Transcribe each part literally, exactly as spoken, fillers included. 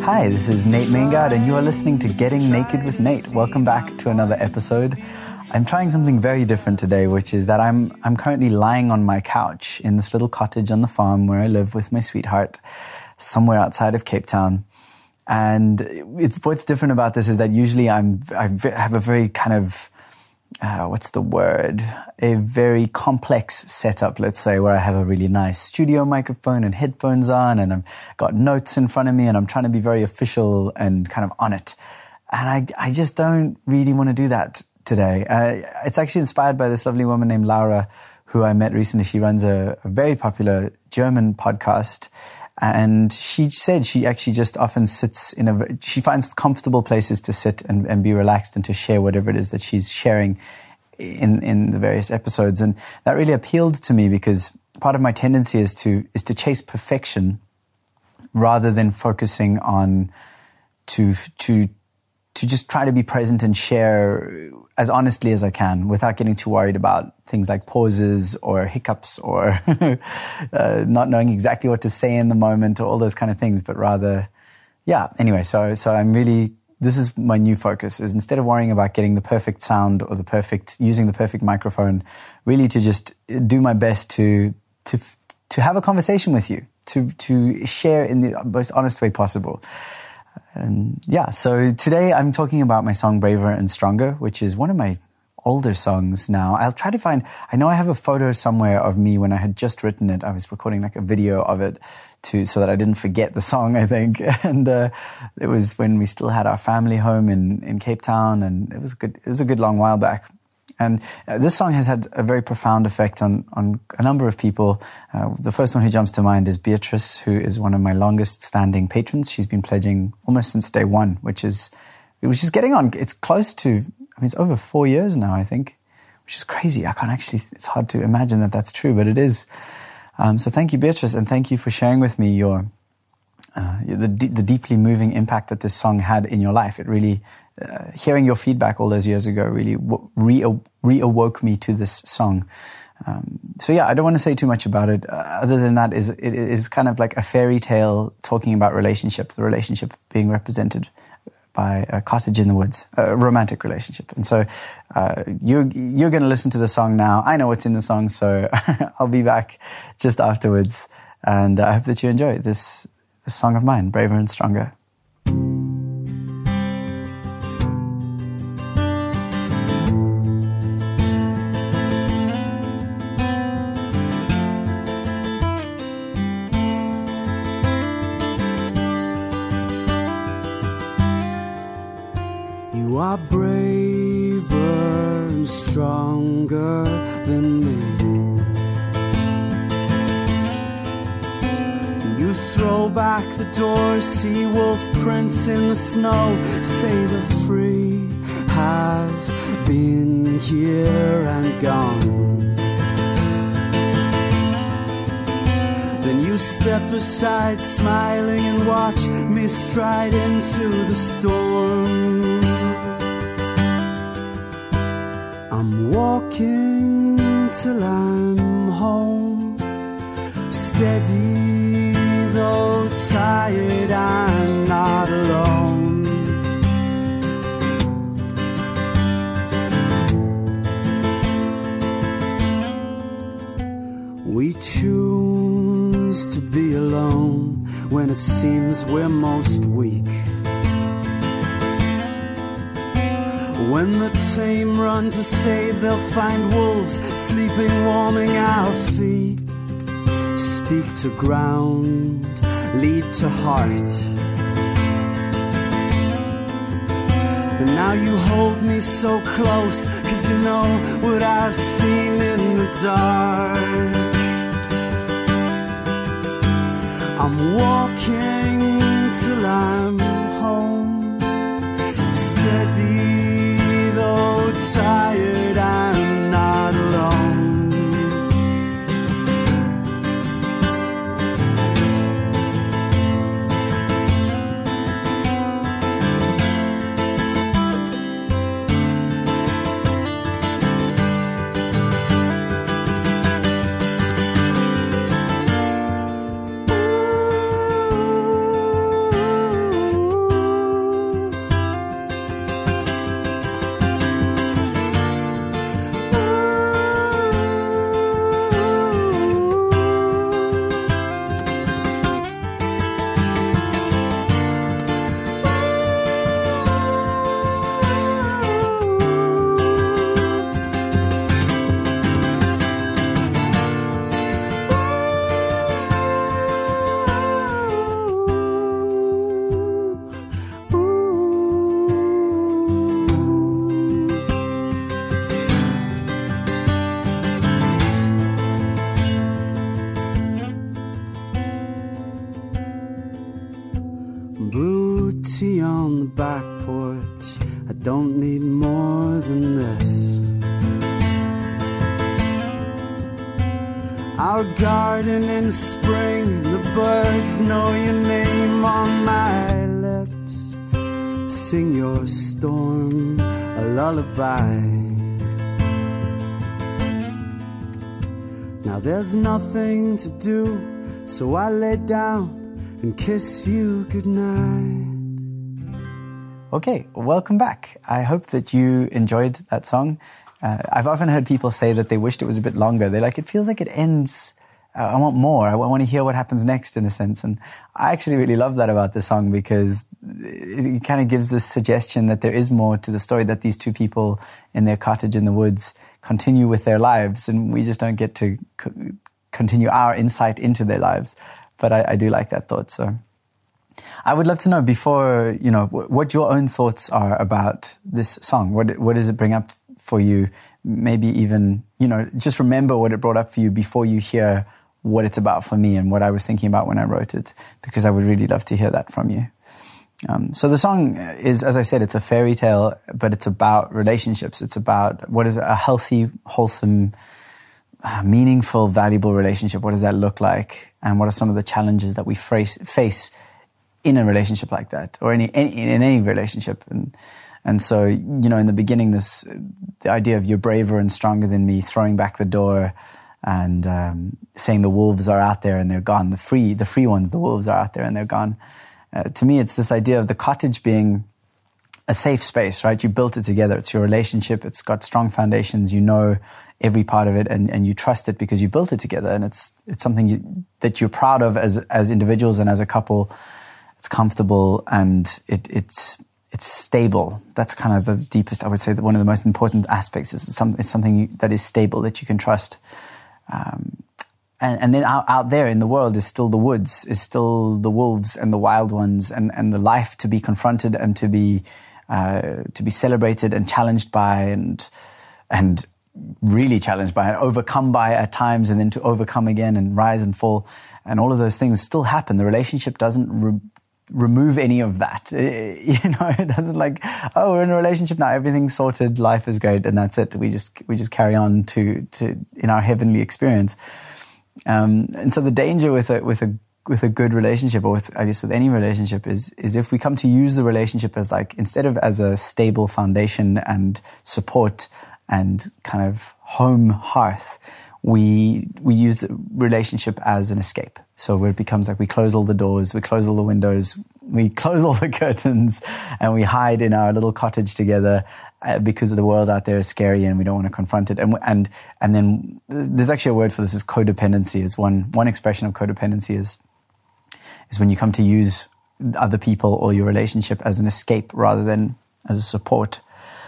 Hi, this is Nate Maingard, and you are listening to Getting Naked with Nate. Welcome back to another episode. I'm trying something very different today, which is that I'm I'm currently lying on my couch in this little cottage on the farm where I live with my sweetheart, somewhere outside of Cape Town. And it's what's different about this is that usually I'm I have a very kind of Uh, what's the word? A very complex setup, let's say, where I have a really nice studio microphone and headphones on, and I've got notes in front of me, and I'm trying to be very official and kind of on it. And I, I just don't really want to do that today. Uh, it's actually inspired by this lovely woman named Laura, who I met recently. She runs a, a very popular German podcast. And she said she actually just often sits in a, she finds comfortable places to sit and, and be relaxed and to share whatever it is that she's sharing in, in the various episodes. And that really appealed to me because part of my tendency is to, is to chase perfection rather than focusing on to, to, to just try to be present and share as honestly as I can without getting too worried about things like pauses or hiccups or uh, not knowing exactly what to say in the moment or all those kind of things, but rather, yeah. Anyway, so so I'm really, this is my new focus, is instead of worrying about getting the perfect sound or the perfect, using the perfect microphone, really to just do my best to to to have a conversation with you, to to share in the most honest way possible. And yeah, so today I'm talking about my song Braver and Stronger, which is one of my older songs now. I'll try to find, I know I have a photo somewhere of me when I had just written it. I was recording like a video of it to, so that I didn't forget the song, I think. And uh, it was when we still had our family home in, in Cape Town, and it was good, it was a good long while back. And uh, this song has had a very profound effect on, on a number of people. Uh, the first one who jumps to mind is Beatrice, who is one of my longest standing patrons. She's been pledging almost since day one, which is, which is getting on. It's close to, I mean, it's over four years now, I think, which is crazy. I can't actually, it's hard to imagine that that's true, but it is. Um, so thank you, Beatrice, and thank you for sharing with me your, uh, the, the deeply moving impact that this song had in your life. It really, Uh, hearing your feedback all those years ago really re- reawoke me to this song. Um, so yeah, I don't want to say too much about it. Uh, other than that, is it is kind of like a fairy tale talking about relationship, the relationship being represented by a cottage in the woods, a romantic relationship. And so uh, you're, you're going to listen to the song now. I know what's in the song, so I'll be back just afterwards. And I hope that you enjoy this, this song of mine, Braver and Stronger. You are braver and stronger than me. You throw back the door, see wolf prints in the snow, say the free have been here and gone. Then you step aside smiling and watch me stride into the storm. I'm walking till I'm home, steady though tired, I'm not alone. We choose to be alone when it seems we're most weak. When the tame run to save, they'll find wolves sleeping, warming our feet. Speak to ground, lead to heart. And now you hold me so close, 'cause you know what I've seen in the dark. I'm walking till I'm home, steady though tired, I'm not alone. Ooh. tea on the back porch. I don't need more than this. Our garden in spring, the birds know your name on my lips. Sing your storm a lullaby. Now there's nothing to do, so I lay down and kiss you goodnight. Okay, welcome back. I hope that you enjoyed that song. Uh, I've often heard people say that they wished it was a bit longer. They're like, it feels like it ends. Uh, I want more. I want to hear what happens next, in a sense. And I actually really love that about the song, because it, it kind of gives this suggestion that there is more to the story, that these two people in their cottage in the woods continue with their lives, and we just don't get to co- continue our insight into their lives. But I, I do like that thought. So I would love to know, before, you know, w- what your own thoughts are about this song. What what does it bring up for you? Maybe even, you know, just remember what it brought up for you before you hear what it's about for me and what I was thinking about when I wrote it, because I would really love to hear that from you. Um, so the song is, as I said, it's a fairy tale, but it's about relationships. It's about what is a healthy, wholesome, uh, meaningful, valuable relationship. What does that look like? And what are some of the challenges that we face, face in a relationship like that, or any, any in any relationship? And and so, you know, in the beginning, this the idea of you're braver and stronger than me, throwing back the door, and um, saying the wolves are out there and they're gone. The free, the free ones, the wolves are out there and they're gone. Uh, to me, it's this idea of the cottage being a safe space, right? You built it together. It's your relationship. It's got strong foundations. You know every part of it, and, and you trust it because you built it together. And it's it's something you, that you're proud of as as individuals and as a couple. It's comfortable and it, it's it's stable. That's kind of the deepest, I would say, that one of the most important aspects is some, it's something that is stable, that you can trust. Um, and, and then out, out there in the world is still the woods, is still the wolves and the wild ones, and, and the life to be confronted and to be uh, to be celebrated and challenged by, and and really challenged by and overcome by at times, and then to overcome again and rise and fall, and all of those things still happen. The relationship doesn't re- remove any of that. It, you know, it doesn't like, oh, we're in a relationship now, everything's sorted, life is great, and that's it. We just we just carry on to to in our heavenly experience. Um, and so the danger with a with a with a good relationship, or with, I guess, with any relationship, is is if we come to use the relationship as like, instead of as a stable foundation and support and kind of home hearth, we we use the relationship as an escape. So where it becomes like we close all the doors, we close all the windows, we close all the curtains, and we hide in our little cottage together uh, because the world out there is scary and we don't want to confront it. And and and then there's actually a word for this, is codependency. Is one one expression of codependency is is when you come to use other people or your relationship as an escape rather than as a support.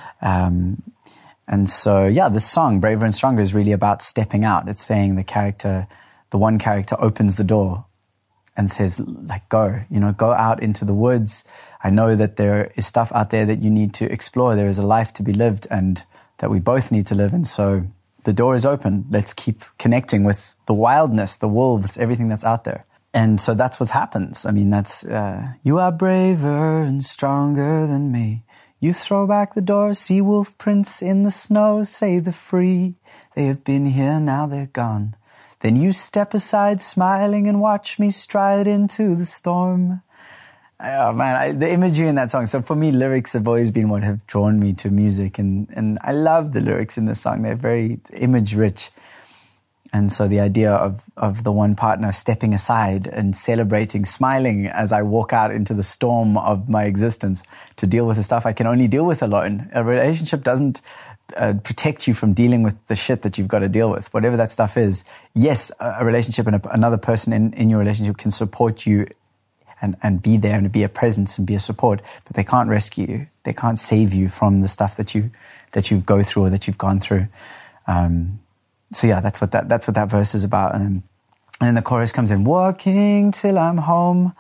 Um, And so, yeah, this song, Braver and Stronger, is really about stepping out. It's saying the character, the one character opens the door and says, like, go, you know, go out into the woods. I know that there is stuff out there that you need to explore. There is a life to be lived and that we both need to live. And so the door is open. Let's keep connecting with the wildness, the wolves, everything that's out there. And so that's what happens. I mean, that's, uh, you are braver and stronger than me. You throw back the door, see wolf prints in the snow, say the free, they have been here, now they're gone. Then you step aside smiling and watch me stride into the storm. Oh man, I, the imagery in that song. So for me, lyrics have always been what have drawn me to music, and, and I love the lyrics in this song. They're very image rich. And so the idea of, of the one partner stepping aside and celebrating, smiling as I walk out into the storm of my existence to deal with the stuff I can only deal with alone. A relationship doesn't uh, protect you from dealing with the shit that you've got to deal with, whatever that stuff is. Yes, a, a relationship and a, another person in, in your relationship can support you and, and be there and be a presence and be a support, but they can't rescue you. They can't save you from the stuff that you that you go through or that you've gone through. Um, So yeah, that's what that that's what that verse is about. And then, and then the chorus comes in, walking till I'm home,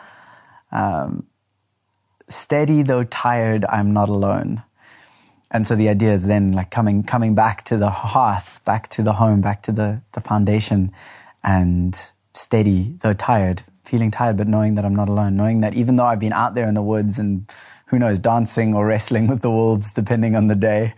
um, steady though tired, I'm not alone. And so the idea is then like coming coming back to the hearth, back to the home, back to the, the foundation, and steady, though tired, feeling tired, but knowing that I'm not alone, knowing that even though I've been out there in the woods and who knows, dancing or wrestling with the wolves, depending on the day,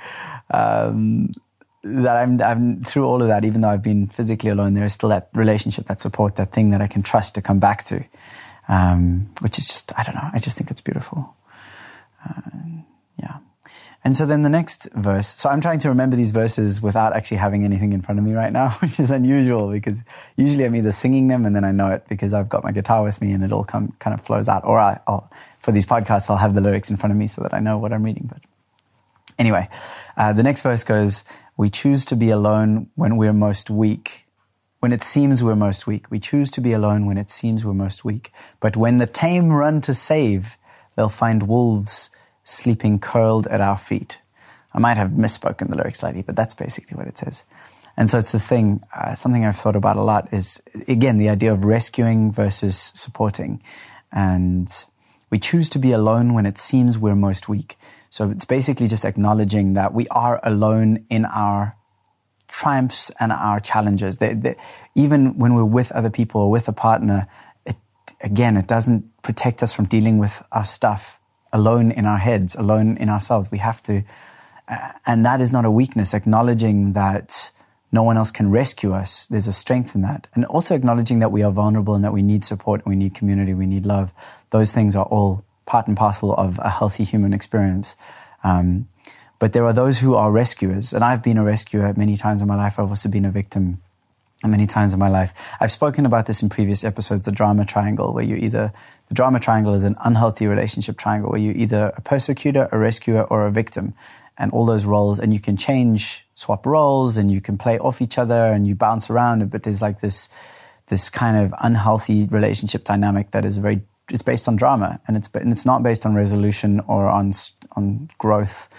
um, that I'm, I'm through all of that, even though I've been physically alone, there is still that relationship, that support, that thing that I can trust to come back to, um, which is just, I don't know, I just think it's beautiful. Uh, yeah. And so then the next verse, so I'm trying to remember these verses without actually having anything in front of me right now, which is unusual because usually I'm either singing them and then I know it because I've got my guitar with me and it all come, kind of flows out. Or I, I'll, for these podcasts, I'll have the lyrics in front of me so that I know what I'm reading. But anyway, uh, the next verse goes, we choose to be alone when we're most weak. When it seems we're most weak. We choose to be alone when it seems we're most weak. But when the tame run to save, they'll find wolves sleeping curled at our feet. I might have misspoken the lyrics slightly, but that's basically what it says. And so it's this thing, uh, something I've thought about a lot is, again, the idea of rescuing versus supporting. And we choose to be alone when it seems we're most weak. So it's basically just acknowledging that we are alone in our triumphs and our challenges. They, they, even when we're with other people or with a partner, it, again, it doesn't protect us from dealing with our stuff alone in our heads, alone in ourselves. We have to, uh, and that is not a weakness, acknowledging that no one else can rescue us. There's a strength in that. And also acknowledging that we are vulnerable and that we need support, we need community, we need love. Those things are all part and parcel of a healthy human experience. Um, but there are those who are rescuers, and I've been a rescuer many times in my life. I've also been a victim many times in my life. I've spoken about this in previous episodes, the drama triangle, where you either, the drama triangle is an unhealthy relationship triangle where you're either a persecutor, a rescuer, or a victim. And all those roles, and you can change, swap roles, and you can play off each other, and you bounce around. But there's like this, this kind of unhealthy relationship dynamic that is very, it's based on drama, and it's and it's not based on resolution or on on growth.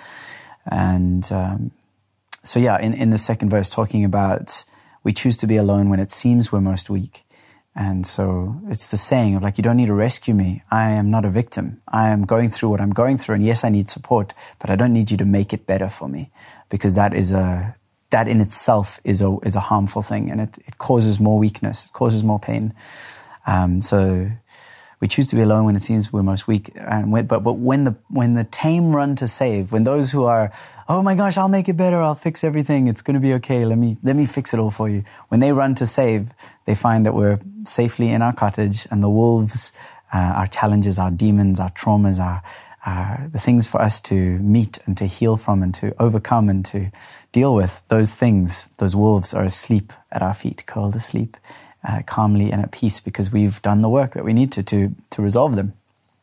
And um, so, yeah, in in the second verse, talking about we choose to be alone when it seems we're most weak. And so it's the saying of like, you don't need to rescue me. I am not a victim. I am going through what I'm going through. And yes, I need support, but I don't need you to make it better for me, because that is a, that in itself is a, is a harmful thing. And it, it causes more weakness. It causes more pain. Um, so we choose to be alone when it seems we're most weak. And when, but, but when the, when the tame run to save, when those who are, oh my gosh, I'll make it better, I'll fix everything, it's going to be okay, let me let me fix it all for you. When they run to save, they find that we're safely in our cottage, and the wolves, uh, our challenges, our demons, our traumas, our, our the things for us to meet and to heal from and to overcome and to deal with, those things, those wolves are asleep at our feet, curled asleep, uh, calmly and at peace, because we've done the work that we need to to, to resolve them.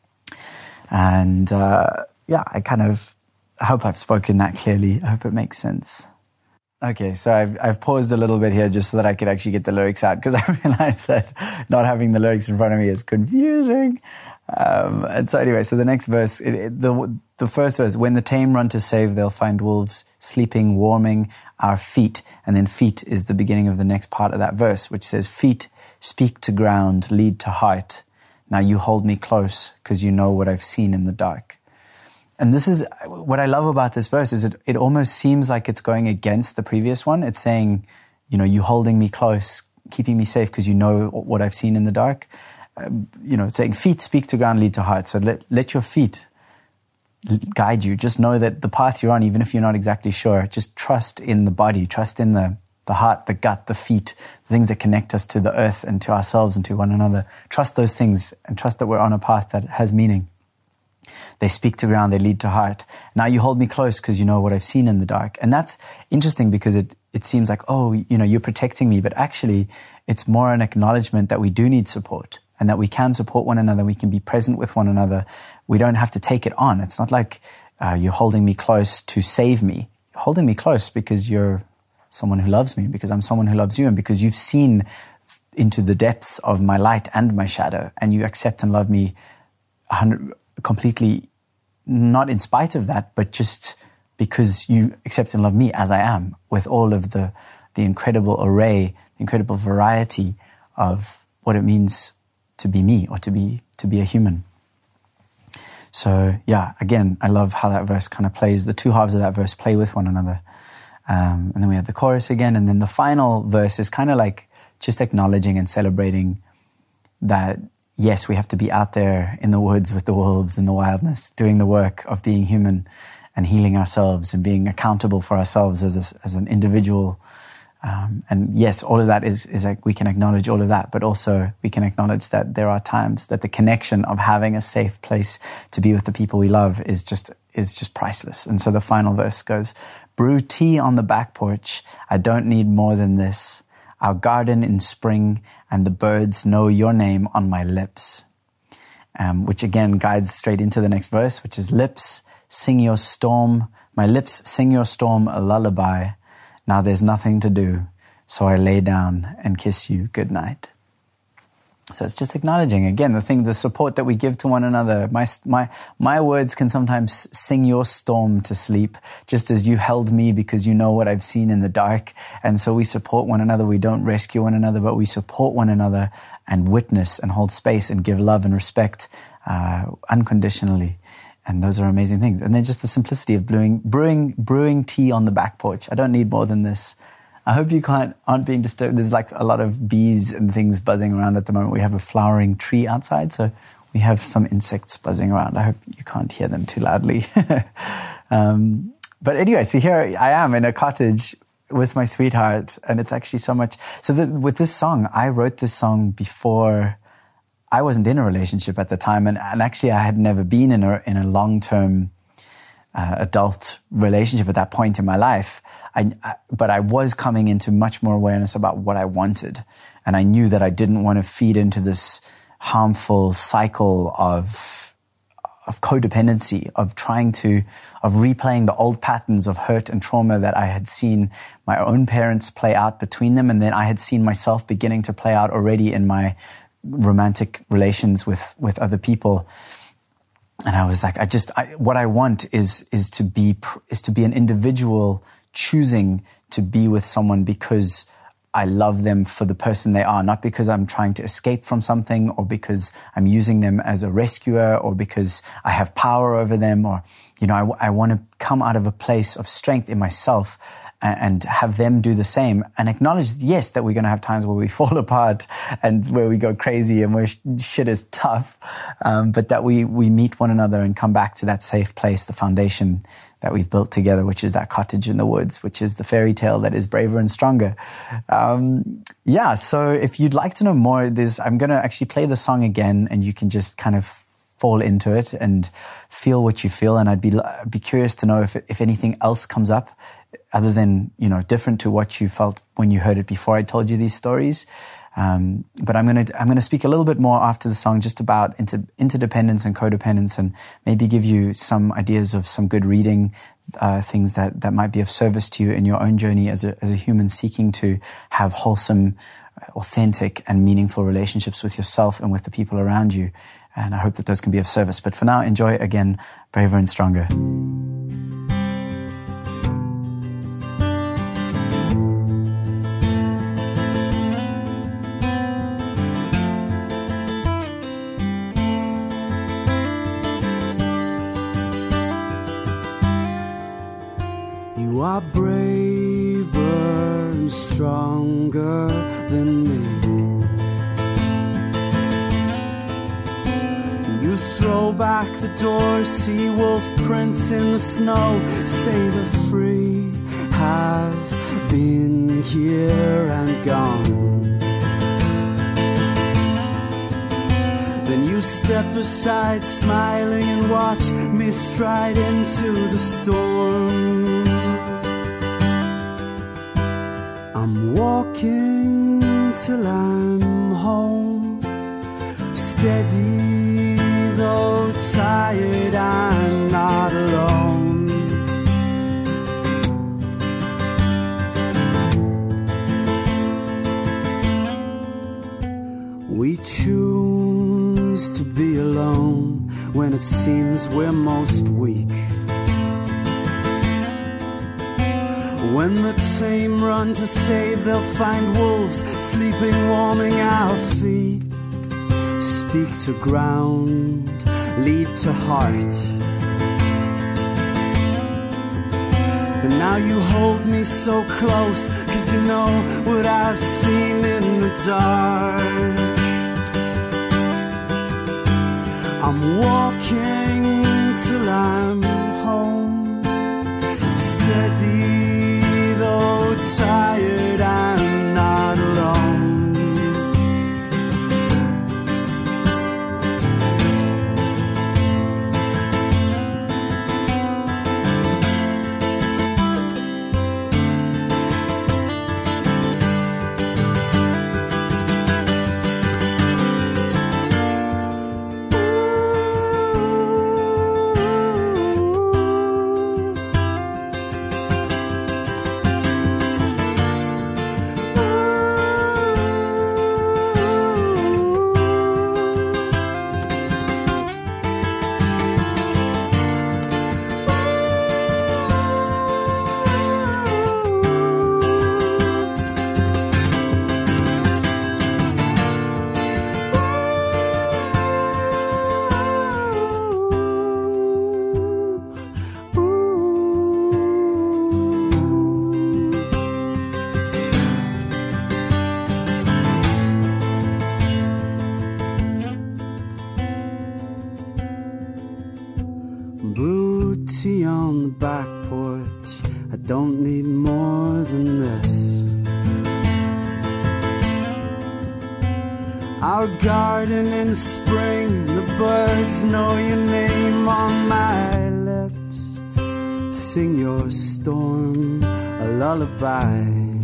And uh, yeah, I kind of, I hope I've spoken that clearly. I hope it makes sense. Okay, so I've, I've paused a little bit here just so that I could actually get the lyrics out, because I realized that not having the lyrics in front of me is confusing. Um, and so anyway, so the next verse, it, it, the the first verse, when the tame run to save, they'll find wolves sleeping, warming our feet. And then feet is the beginning of the next part of that verse, which says, feet speak to ground, lead to heart. Now you hold me close because you know what I've seen in the dark. And this is what I love about this verse, is it, it almost seems like it's going against the previous one. It's saying, you know, you holding me close, keeping me safe because you know what I've seen in the dark. Um, you know, it's saying feet speak to ground, lead to heart. So let, let your feet guide you. Just know that the path you're on, even if you're not exactly sure, just trust in the body, trust in the, the heart, the gut, the feet, the things that connect us to the earth and to ourselves and to one another. Trust those things and trust that we're on a path that has meaning. They speak to ground, they lead to heart. Now you hold me close because you know what I've seen in the dark. And that's interesting because it, it seems like, oh, you know, you're protecting me. But actually, it's more an acknowledgement that we do need support and that we can support one another. We can be present with one another. We don't have to take it on. It's not like uh, you're holding me close to save me. You're holding me close because you're someone who loves me, because I'm someone who loves you, and because you've seen into the depths of my light and my shadow, and you accept and love me one hundred completely, not in spite of that, but just because you accept and love me as I am, with all of the the incredible array, the incredible variety of what it means to be me or to be to be a human. So yeah, again, I love how that verse kind of plays. The two halves of that verse play with one another. Um, and then we have the chorus again, and then the final verse is kind of like just acknowledging and celebrating that, yes, we have to be out there in the woods with the wolves and the wildness, doing the work of being human and healing ourselves and being accountable for ourselves as a, as an individual. Um, and yes, all of that is, is like we can acknowledge all of that, but also we can acknowledge that there are times that the connection of having a safe place to be with the people we love is just, is just priceless. And so the final verse goes, brew tea on the back porch. I don't need more than this. Our garden in spring and the birds know your name on my lips. Um, which again guides straight into the next verse, which is lips, sing your storm. My lips sing your storm a lullaby. Now there's nothing to do, so I lay down and kiss you goodnight. So it's just acknowledging, again, the thing, the support that we give to one another. My, my, my words can sometimes sing your storm to sleep, just as you held me because you know what I've seen in the dark. And so we support one another. We don't rescue one another, but we support one another and witness and hold space and give love and respect uh, unconditionally. And those are amazing things. And then just the simplicity of brewing, brewing, brewing tea on the back porch. I don't need more than this. I hope you can't, aren't being disturbed. There's like a lot of bees and things buzzing around at the moment. We have a flowering tree outside, so we have some insects buzzing around. I hope you can't hear them too loudly. um, but anyway, so here I am in a cottage with my sweetheart, and it's actually so much. So the, with this song, I wrote this song before I wasn't in a relationship at the time, and, and actually I had never been in a in a long-term uh, adult relationship at that point in my life. I, I, but I was coming into much more awareness about what I wanted, and I knew that I didn't want to feed into this harmful cycle of of codependency, of trying to, of replaying the old patterns of hurt and trauma that I had seen my own parents play out between them, and then I had seen myself beginning to play out already in my romantic relations with, with other people. And I was like, I just, I, what I want is, is to be, is to be an individual choosing to be with someone because I love them for the person they are, not because I'm trying to escape from something or because I'm using them as a rescuer or because I have power over them, or, you know, I, I want to come out of a place of strength in myself and have them do the same, and acknowledge, yes, that we're going to have times where we fall apart and where we go crazy and where shit is tough, um, but that we, we meet one another and come back to that safe place, the foundation that we've built together, which is that cottage in the woods, which is the fairy tale that is braver and stronger. Um, yeah, so if you'd like to know more, there's, I'm going to actually play the song again, and you can just kind of fall into it and feel what you feel. And I'd be be curious to know if if anything else comes up other than, you know, different to what you felt when you heard it before I told you these stories. Um, but I'm going to I'm going to speak a little bit more after the song just about inter, interdependence and codependence, and maybe give you some ideas of some good reading, uh, things that, that might be of service to you in your own journey as a as a human seeking to have wholesome, authentic, and meaningful relationships with yourself and with the people around you. And I hope that those can be of service. But for now, enjoy again, Braver and Stronger. You are braver and stronger than me. You throw back the door, see wolf prints in the snow, say the free have been here and gone. Then you step aside smiling and watch me stride into the storm. I'm walking till I'm home, steady though tired, I'm not alone. We choose to be alone when it seems we're most weak. When the tame run to save, they'll find wolves sleeping, warming our feet. Speak to ground, lead to heart. And now you hold me so close, 'cause you know what I've seen in the dark. I'm walking till I'm home, steady though tired, I'm not alone. Blue tea on the back porch, I don't need more than this. Our garden in spring, the birds know your name on my lips. Sing your storm a lullaby.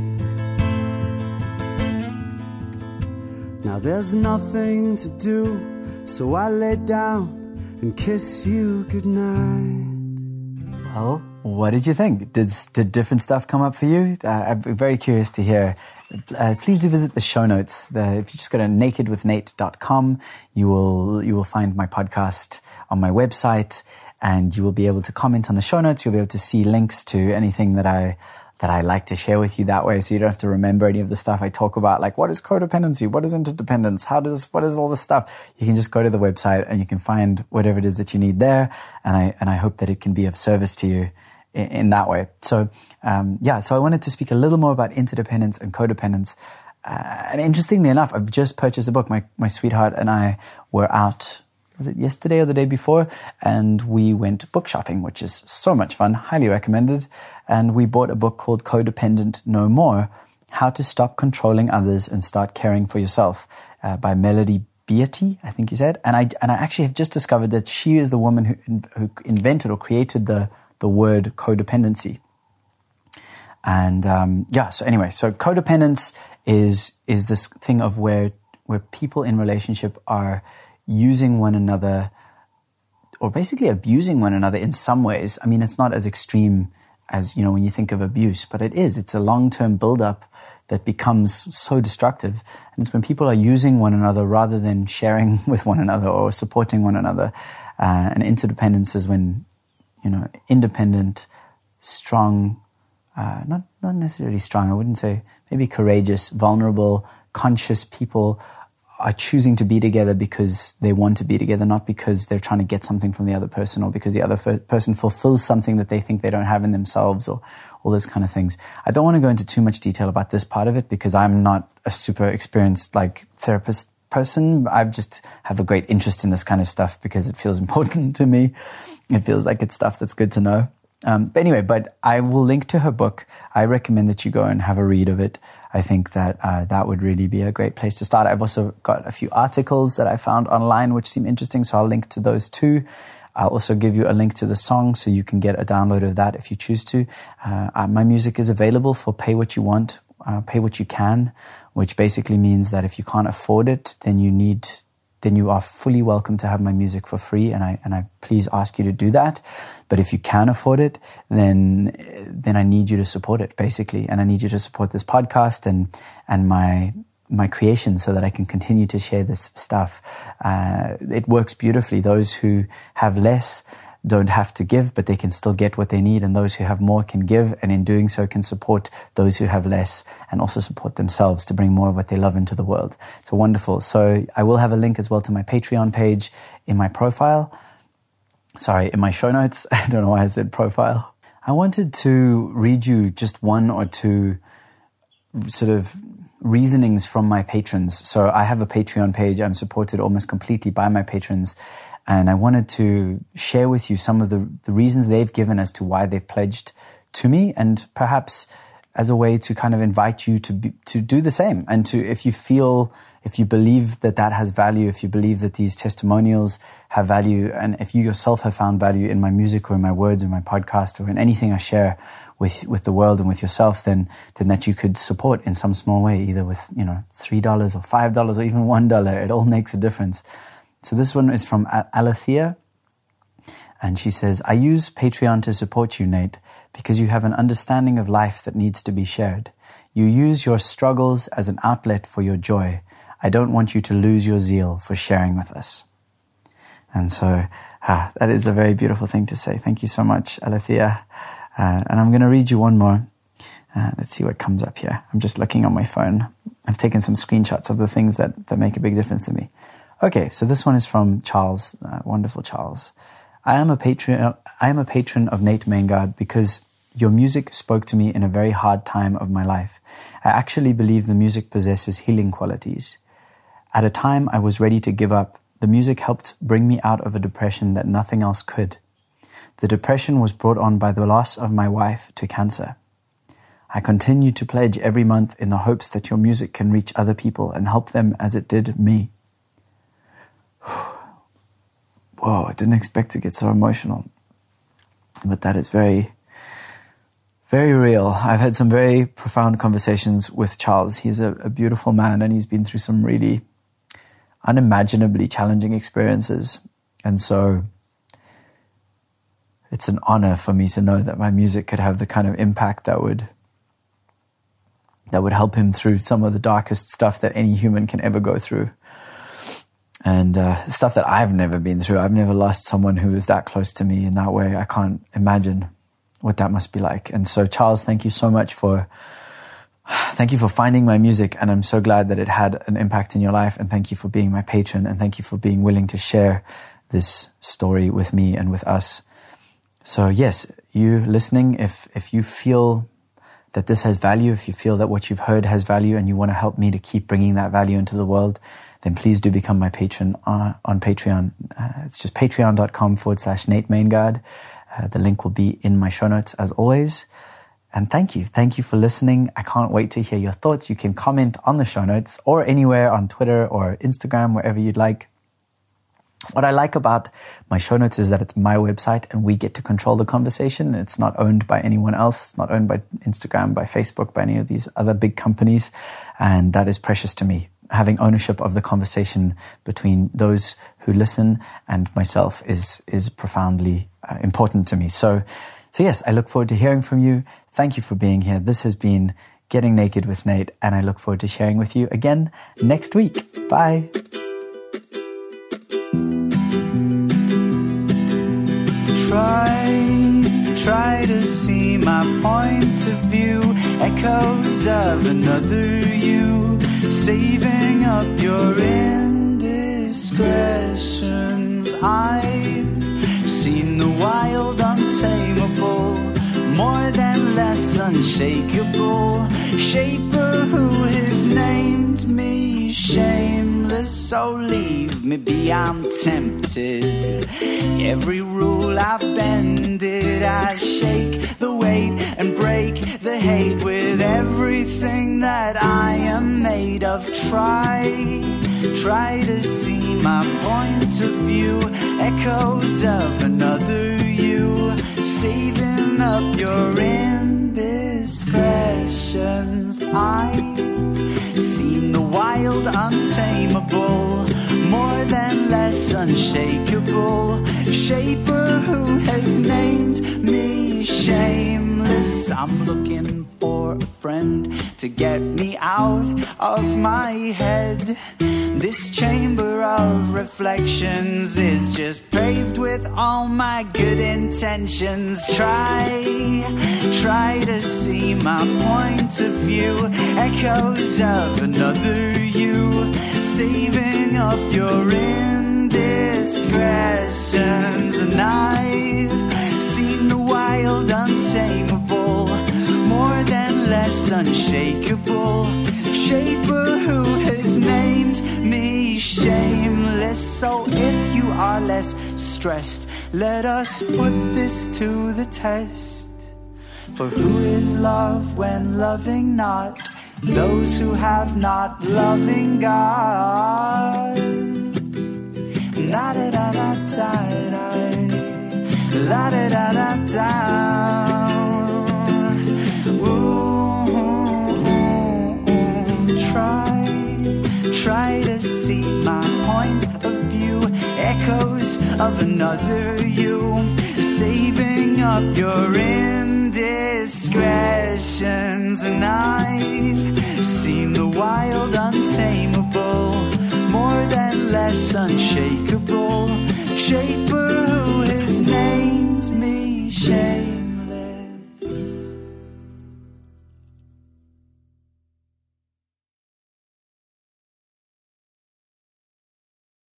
Now there's nothing to do, so I lay down and kiss you goodnight. Well, what did you think? Did, did different stuff come up for you? Uh, I'm very curious to hear. Uh, please do visit the show notes. The, if you just go to naked with nate dot com, you will you will find my podcast on my website, and you will be able to comment on the show notes. You'll be able to see links to anything that I that I like to share with you that way, so you don't have to remember any of the stuff I talk about, like what is codependency, what is interdependence, how does what is all this stuff. You can just go to the website and you can find whatever it is that you need there, and I and I hope that it can be of service to you in, in that way. So um, yeah, so I wanted to speak a little more about interdependence and codependence. Uh, and interestingly enough, I've just purchased a book. My my sweetheart and I were out, was it yesterday or the day before? And we went book shopping, which is so much fun, highly recommended. And we bought a book called Codependent No More, How to Stop Controlling Others and Start Caring for Yourself, uh, by Melody Beatty, I think you said. And I and I actually have just discovered that she is the woman who who invented or created the, the word codependency. And um, yeah, so anyway, so codependence is is this thing of where where people in relationship are using one another, or basically abusing one another in some ways. I mean, it's not as extreme as, you know, when you think of abuse, but it is. It's a long-term build-up that becomes so destructive. And it's when people are using one another rather than sharing with one another or supporting one another. Uh, and interdependence is when, you know, independent, strong, uh, not, not necessarily strong, I wouldn't say, maybe courageous, vulnerable, conscious people are choosing to be together because they want to be together, not because they're trying to get something from the other person or because the other f- person fulfills something that they think they don't have in themselves, or all those kind of things. I don't want to go into too much detail about this part of it because I'm not a super experienced like therapist person. I just have a great interest in this kind of stuff because it feels important to me. It feels like it's stuff that's good to know. Um, but anyway, but I will link to her book. I recommend that you go and have a read of it. I think that uh, that would really be a great place to start. I've also got a few articles that I found online which seem interesting, so I'll link to those too. I'll also give you a link to the song so you can get a download of that if you choose to. Uh, uh, my music is available for pay what you want, uh, pay what you can, which basically means that if you can't afford it, then you need, then you are fully welcome to have my music for free, and I and I please ask you to do that. But if you can afford it, then then I need you to support it, basically, and I need you to support this podcast and and my my creation so that I can continue to share this stuff. Uh, it works beautifully. Those who have less don't have to give, but they can still get what they need, and those who have more can give, and in doing so can support those who have less and also support themselves to bring more of what they love into the world. So wonderful. So I will have a link as well to my Patreon page in my profile. Sorry, in my show notes. I don't know why I said profile. I wanted to read you just one or two sort of reasonings from my patrons. So I have a Patreon page. I'm supported almost completely by my patrons. And I wanted to share with you some of the, the reasons they've given as to why they've pledged to me, and perhaps as a way to kind of invite you to be, to do the same. And to, if you feel, if you believe that that has value, if you believe that these testimonials have value, and if you yourself have found value in my music or in my words or my podcast or in anything I share with, with the world and with yourself, then, then that you could support in some small way, either with, you know, three dollars or five dollars or even one dollar. It all makes a difference. So this one is from Alethea. And she says, I use Patreon to support you, Nate, because you have an understanding of life that needs to be shared. You use your struggles as an outlet for your joy. I don't want you to lose your zeal for sharing with us. And so ah, that is a very beautiful thing to say. Thank you so much, Alethea. Uh, and I'm going to read you one more. Uh, let's see what comes up here. I'm just looking on my phone. I've taken some screenshots of the things that, that make a big difference to me. Okay, so this one is from Charles, uh, wonderful Charles. I am a patron. I am a patron of Nate Maingard because your music spoke to me in a very hard time of my life. I actually believe the music possesses healing qualities. At a time I was ready to give up, the music helped bring me out of a depression that nothing else could. The depression was brought on by the loss of my wife to cancer. I continue to pledge every month in the hopes that your music can reach other people and help them as it did me. Whoa, I didn't expect to get so emotional. But that is very, very real. I've had some very profound conversations with Charles. He's a, a beautiful man, and he's been through some really unimaginably challenging experiences. And so it's an honor for me to know that my music could have the kind of impact that would that would help him through some of the darkest stuff that any human can ever go through. And uh, stuff that I've never been through. I've never lost someone who was that close to me in that way. I can't imagine what that must be like. And so, Charles, thank you so much for, thank you for finding my music. And I'm so glad that it had an impact in your life. And thank you for being my patron. And thank you for being willing to share this story with me and with us. So yes, you listening, if if you feel that this has value, if you feel that what you've heard has value and you want to help me to keep bringing that value into the world, then please do become my patron on, on Patreon. Uh, it's just patreon.com forward slash Nate Maingard. Uh, the link will be in my show notes as always. And thank you. Thank you for listening. I can't wait to hear your thoughts. You can comment on the show notes or anywhere on Twitter or Instagram, wherever you'd like. What I like about my show notes is that it's my website and we get to control the conversation. It's not owned by anyone else. It's not owned by Instagram, by Facebook, by any of these other big companies. And that is precious to me. Having ownership of the conversation between those who listen and myself is is profoundly uh, important to me. So, so yes, I look forward to hearing from you. Thank you for being here. This has been Getting Naked with Nate, and I look forward to sharing with you again next week. Bye. Try, try to see my point of view, echoes of another you, saving up your indiscretions. I've seen the wild, untamable, more than less unshakable, shaper who has named me shameless. So leave me be, I'm tempted. Every rule I bend it, I shake the weight and break the hate with everything that I am made of. Try, try to see my point of view, echoes of another you, saving up your indiscretions. I've seen the wild, untamable, more than less unshakable, shaper who has named me shameless. I'm looking for a friend to get me out of my head. This chamber of reflections is just paved with all my good intentions. Try, try to see my point of view, echoes of another you, saving up your indiscretions. And I've seen the wild, untamed unshakable. Shaper who has named me shameless. So if you are less stressed, let us put this to the test. For who is love when loving not? Those who have not loving God. La da da da da da, la da da da da. Ooh, try, try to see my point of view. Echoes of another you, saving up your indiscretions, and I've seen the wild, untamable, more than less unshakable. Shaper